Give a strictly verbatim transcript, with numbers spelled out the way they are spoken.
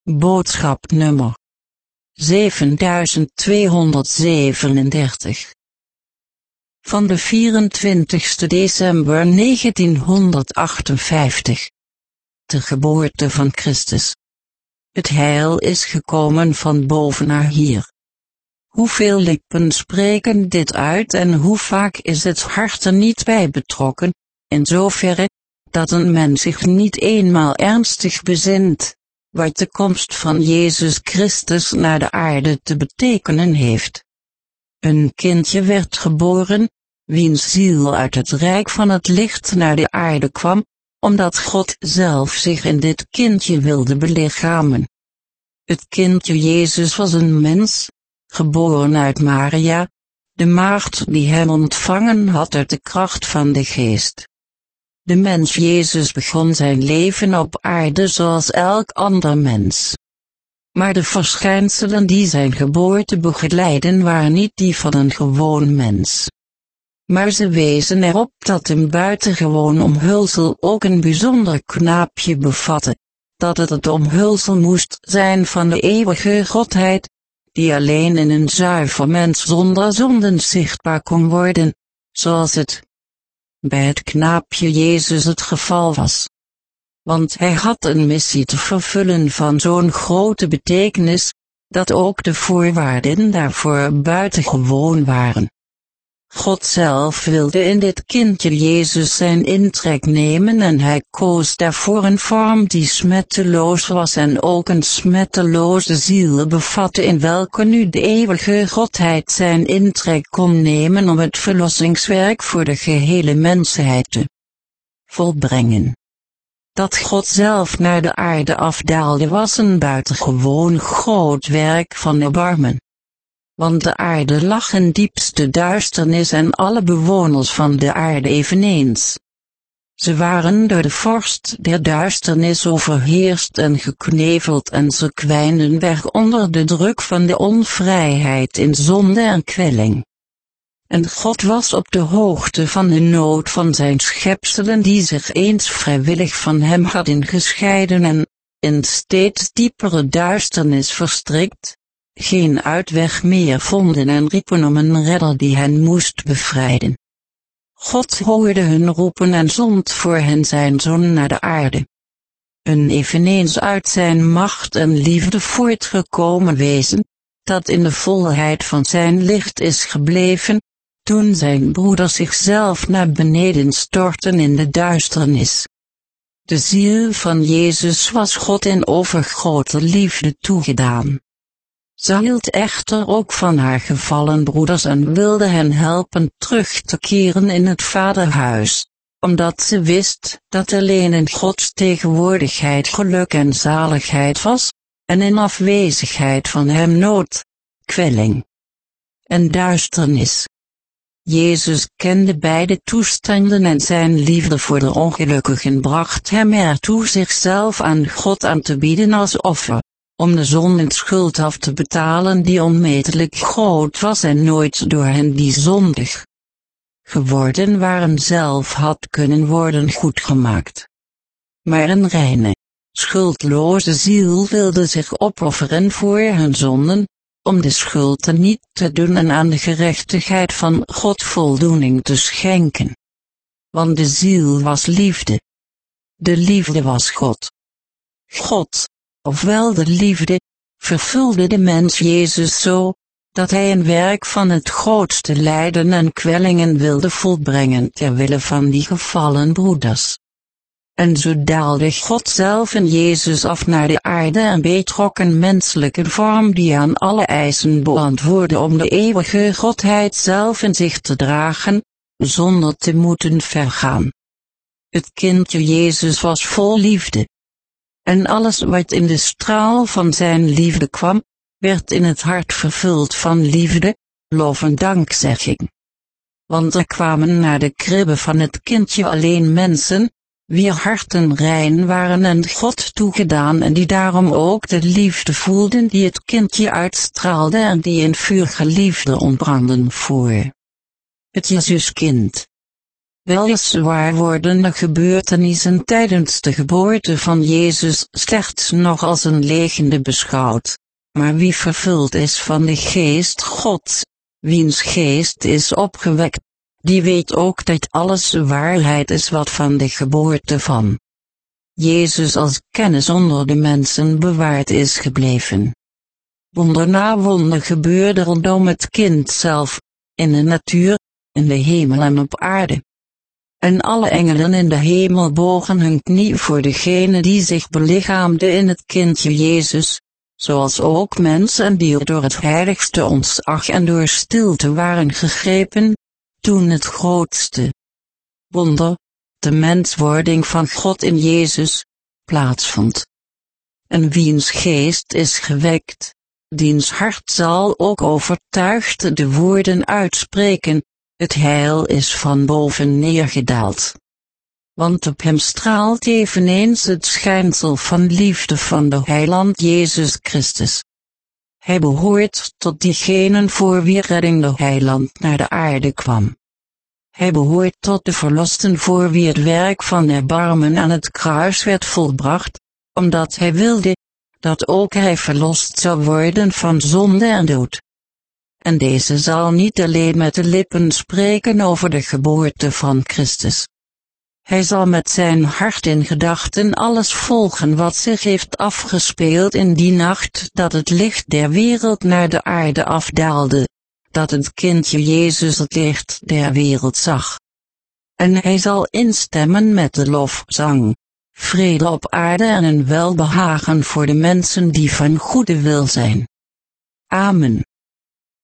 Boodschap nummer zevenduizend tweehonderdzevenendertig. Van de vierentwintigste december negentienhonderdachtenvijftig. De geboorte van Christus. Het heil is gekomen van boven naar hier. Hoeveel lippen spreken dit uit en hoe vaak is het hart er niet bij betrokken, in zoverre, dat een mens zich niet eenmaal ernstig bezint, wat de komst van Jezus Christus naar de aarde te betekenen heeft. Een kindje werd geboren, wiens ziel uit het rijk van het licht naar de aarde kwam, omdat God zelf zich in dit kindje wilde belichamen. Het kindje Jezus was een mens, geboren uit Maria, de maagd die hem ontvangen had uit de kracht van de Geest. De mens Jezus begon zijn leven op aarde zoals elk ander mens. Maar de verschijnselen die zijn geboorte begeleidden waren niet die van een gewoon mens. Maar ze wezen erop dat een buitengewoon omhulsel ook een bijzonder knaapje bevatte, dat het het omhulsel moest zijn van de eeuwige Godheid, die alleen in een zuiver mens zonder zonden zichtbaar kon worden, zoals het bij het knaapje Jezus het geval was. Want hij had een missie te vervullen van zo'n grote betekenis, dat ook de voorwaarden daarvoor buitengewoon waren. God zelf wilde in dit kindje Jezus zijn intrek nemen en hij koos daarvoor een vorm die smetteloos was en ook een smetteloze ziel bevatte in welke nu de eeuwige Godheid zijn intrek kon nemen om het verlossingswerk voor de gehele mensheid te volbrengen. Dat God zelf naar de aarde afdaalde was een buitengewoon groot werk van erbarmen. Want de aarde lag in diepste duisternis en alle bewoners van de aarde eveneens. Ze waren door de vorst der duisternis overheerst en gekneveld en ze kwijnden weg onder de druk van de onvrijheid in zonde en kwelling. En God was op de hoogte van de nood van zijn schepselen die zich eens vrijwillig van hem hadden gescheiden en, in steeds diepere duisternis verstrikt, geen uitweg meer vonden en riepen om een redder die hen moest bevrijden. God hoorde hun roepen en zond voor hen zijn zoon naar de aarde. Een eveneens uit zijn macht en liefde voortgekomen wezen, dat in de volheid van zijn licht is gebleven, toen zijn broeders zichzelf naar beneden stortten in de duisternis. De ziel van Jezus was God in overgrote liefde toegedaan. Ze hield echter ook van haar gevallen broeders en wilde hen helpen terug te keren in het vaderhuis, omdat ze wist dat alleen in Gods tegenwoordigheid geluk en zaligheid was, en in afwezigheid van hem nood, kwelling en duisternis. Jezus kende beide toestanden en zijn liefde voor de ongelukkigen bracht hem ertoe zichzelf aan God aan te bieden als offer, om de zondenschuld af te betalen die onmetelijk groot was en nooit door hen die zondig geworden waren zelf had kunnen worden goedgemaakt. Maar een reine, schuldloze ziel wilde zich opofferen voor hun zonden, om de schuld niet te doen en aan de gerechtigheid van God voldoening te schenken. Want de ziel was liefde. De liefde was God. God, ofwel de liefde, vervulde de mens Jezus zo, dat hij een werk van het grootste lijden en kwellingen wilde volbrengen ter wille van die gevallen broeders. En zo daalde God zelf in Jezus af naar de aarde en betrok een menselijke vorm die aan alle eisen beantwoordde om de eeuwige Godheid zelf in zich te dragen, zonder te moeten vergaan. Het kindje Jezus was vol liefde. En alles wat in de straal van zijn liefde kwam, werd in het hart vervuld van liefde, lof en dankzegging. Want er kwamen naar de kribbe van het kindje alleen mensen, wier harten rein waren en God toegedaan en die daarom ook de liefde voelden die het kindje uitstraalde en die in vurige liefde ontbrandden voor het Jezuskind. Weliswaar worden de gebeurtenissen tijdens de geboorte van Jezus slechts nog als een legende beschouwd. Maar wie vervuld is van de geest Gods, wiens geest is opgewekt, die weet ook dat alles waarheid is wat van de geboorte van Jezus als kennis onder de mensen bewaard is gebleven. Wonder na wonder gebeurde rondom het kind zelf, in de natuur, in de hemel en op aarde. En alle engelen in de hemel bogen hun knie voor degene die zich belichaamde in het kindje Jezus, zoals ook mensen die door het heiligste ontzag en door stilte waren gegrepen, toen het grootste wonder, de menswording van God in Jezus, plaatsvond. En wiens geest is gewekt, diens hart zal ook overtuigd de woorden uitspreken, het heil is van boven neergedaald. Want op hem straalt eveneens het schijnsel van liefde van de heiland Jezus Christus. Hij behoort tot diegenen voor wie redding de heiland naar de aarde kwam. Hij behoort tot de verlosten voor wie het werk van erbarmen aan het kruis werd volbracht, omdat hij wilde, dat ook hij verlost zou worden van zonde en dood. En deze zal niet alleen met de lippen spreken over de geboorte van Christus. Hij zal met zijn hart in gedachten alles volgen wat zich heeft afgespeeld in die nacht dat het licht der wereld naar de aarde afdaalde, dat het kindje Jezus het licht der wereld zag. En hij zal instemmen met de lofzang, vrede op aarde en een welbehagen voor de mensen die van goede wil zijn. Amen.